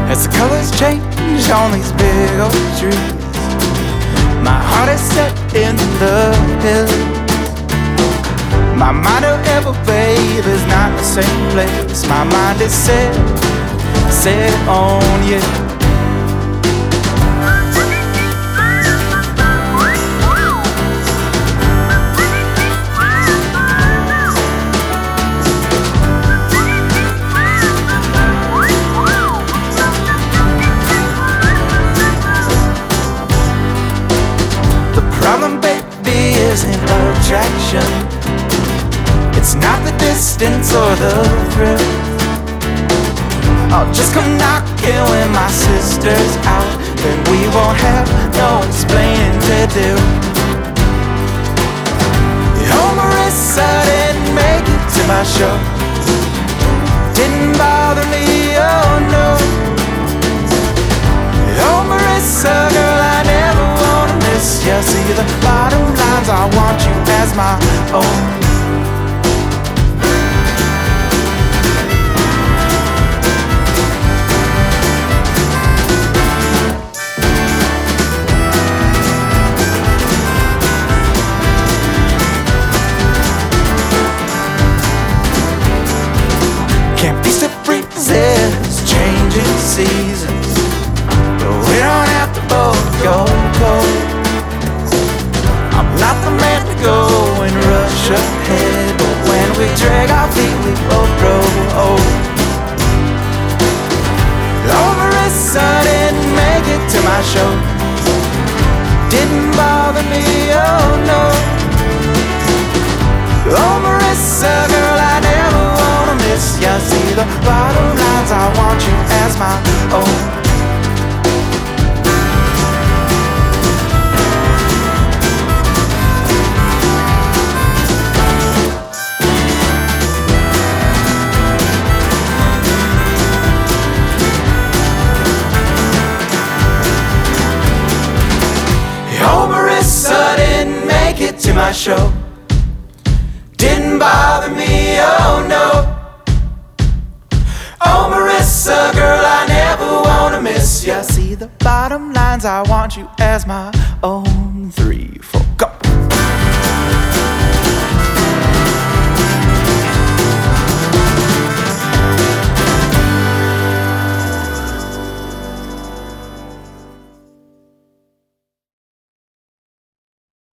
As the colors change on these big old trees, my heart is set in the hills. My mind, however, babe, is not the same place. My mind is set on you. The problem, baby, isn't attraction. It's not the distance or the thrill. I'll just come knocking when my sister's out, then we won't have no explaining to do. Oh, Marissa didn't make it to my show. Didn't bother me, oh no. Oh, Marissa, girl, I never wanna miss you. See the bottom lines, I want you as my own. Can't be to resist changing seasons, but we don't have to both go cold. I'm not the man to go and rush ahead, but when we drag our feet, we both grow old. Oh, Marissa didn't make it to my show. Didn't bother me, oh no. Oh, Marissa, girl, I never wanna miss ya. See the bottom lines, I want you as my own. Oh, Marissa didn't make it to my show. Didn't bother me, oh no. Oh, Marissa, girl, I never wanna miss ya. See the bottom lines, I want you as my own. 3,